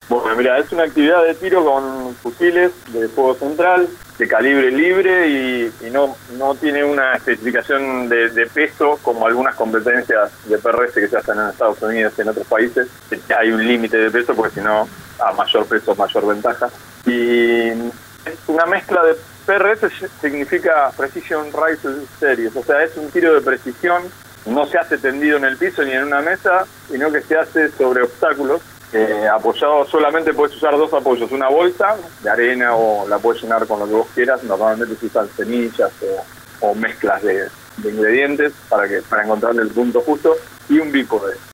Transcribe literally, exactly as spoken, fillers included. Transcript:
Bueno, mira, es una actividad de tiro con fusiles de fuego central, de calibre libre y, y no, no tiene una especificación de, de peso como algunas competencias de P R S que se hacen en Estados Unidos y en otros países. Hay un límite de peso porque si no, a mayor peso, mayor ventaja. Y es una mezcla de P R S, significa Precision Rifle Series, o sea, es un tiro de precisión, no se hace tendido en el piso ni en una mesa, sino que se hace sobre obstáculos. Eh, apoyado solamente puedes usar dos apoyos, una bolsa de arena o la puedes llenar con lo que vos quieras, normalmente se usan semillas o, o mezclas de, de ingredientes para que para encontrarle el punto justo, y un bípode.